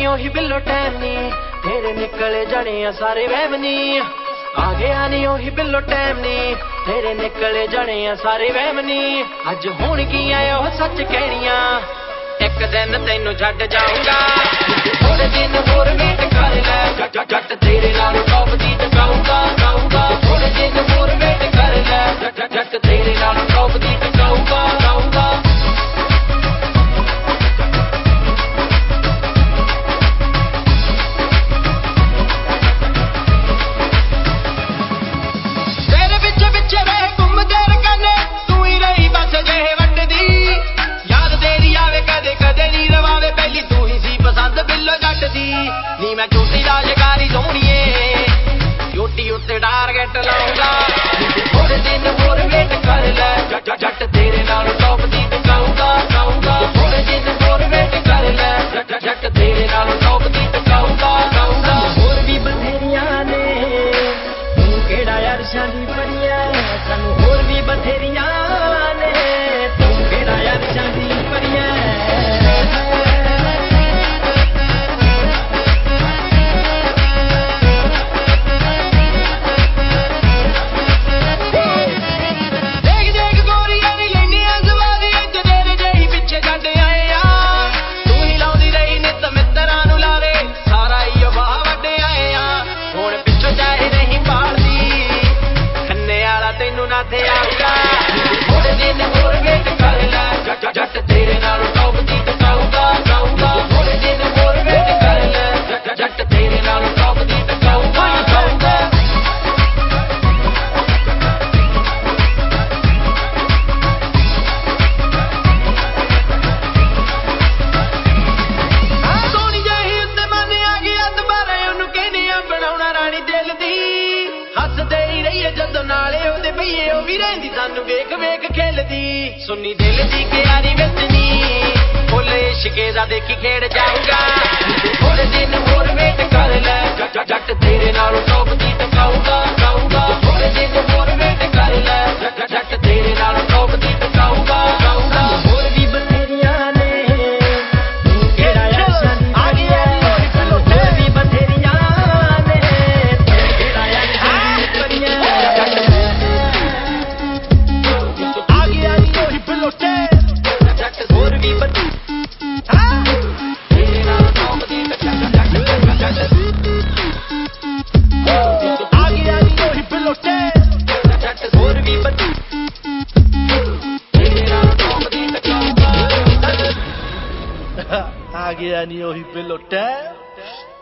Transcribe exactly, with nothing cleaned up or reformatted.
नी ओही बिल्लो टैम नी तेरे निकले जाने आ सारे वहम नी आ गया नी ओही बिल्लो टैम नी तेरे निकले जाने आ सारे वहम नी अज होणगियां ओह सच कहणियां एक दिन तैनू छड्ड जाऊंगा थोड़े दिन होर वेट कर लै जट जट तेरे नाल टॉप दी टकाऊंगा गाऊंगा थोड़े दिन होर वेट कर लै जट जट तेरे नाल टॉप दी टकाऊंगा गाऊंगा टारगेट लाऊंगा थोड़े दिन होर वेट कर लै जट जट तेरे नाल टॉप दी टकाऊंगा गाऊंगा थोड़े दिन होर वेट कर लै जट जट तेरे नाल टॉप दी टकाऊंगा गाऊंगा होर भी बथेरियां ने तू केड़ा अरशां दी परियां सानू होर भी बथेरियां ने तू केड़ा अरशां दी परियां थोड़े दिन होर वेट कर लै जट जट तेरे नाल टॉप दी टकाऊंगा गाऊंगा थोड़े दिन होर वेट कर लै जट जट तेरे नाल टॉप दी टकाऊंगा गाऊंगा सोनी जही उत्ते मन आ गया दुबारा ओनू कहने आ बनाउणा रानी दिल दी हसदे ही रहिए जदों नाले ओहदे पईए ओ भी रहिंदी सानू वेख वेख खेलदी सुनी दिल दी क्यारी विच नी फुल इश्के दा देखी खेड़ जाऊंगा थोड़े दिन होर वेट कर लै जट जट तेरे नाल टॉप दी टकाऊंगा गाऊंगा थोड़े दिन होर वेट कर लै जट जट तेरे नाल टॉप दी टकाऊंगा गाऊंगा होर भी बथेरियां ने तू केड़ा अरशां दी परियां होर भी बथेरियां ने तू केड़ा अरशां दी परियां आ गया नी ओही बिल्लो टैम